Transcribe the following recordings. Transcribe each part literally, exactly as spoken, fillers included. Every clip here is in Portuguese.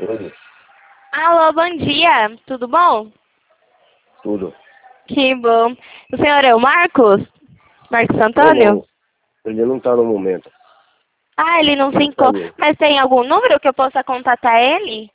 Oi, Alô, bom dia. Tudo bom? tudo. Que bom. O senhor é o Marcos? Marcos Não, Antônio? não. Ele não tá no momento. Ah, ele não se Ele encontra. saiu. Mas tem algum número que eu possa contatar ele?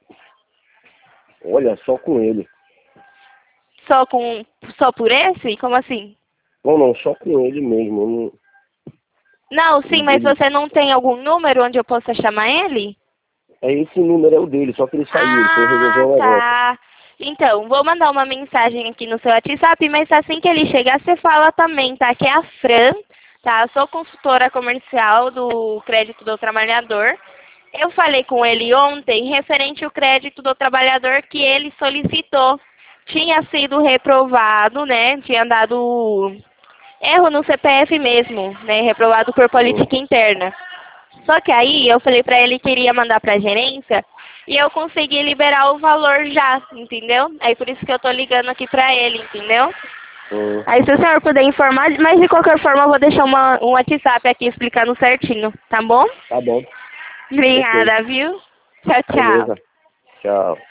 Olha, só com ele. Só com só por esse? Como assim? Não, não, só com ele mesmo. Eu não... Não, sim, ele, mas ele- você não tem algum número onde eu possa chamar ele? É esse número, é o dele, só que ele saiu, ele foi resolver Ah, um negócio. tá. Então, vou mandar uma mensagem aqui no seu WhatsApp, mas assim que ele chegar, você fala também, tá? Que é a Fran, tá? Eu sou consultora comercial do Crédito do Trabalhador. Eu falei com ele ontem referente ao crédito do trabalhador que ele solicitou. Tinha sido reprovado, né? Tinha dado erro no C P F mesmo, né? Reprovado por Hum, política interna. Só que aí eu falei pra ele que iria mandar pra gerência e eu consegui liberar o valor já, entendeu? Aí por isso que eu tô ligando aqui pra ele, entendeu? hum, Aí se o senhor puder informar, mas de qualquer forma eu vou deixar uma, um WhatsApp aqui explicando certinho, tá bom? tá bom. Ok. Obrigada, viu? Tchau, tchau. Beleza. Tchau.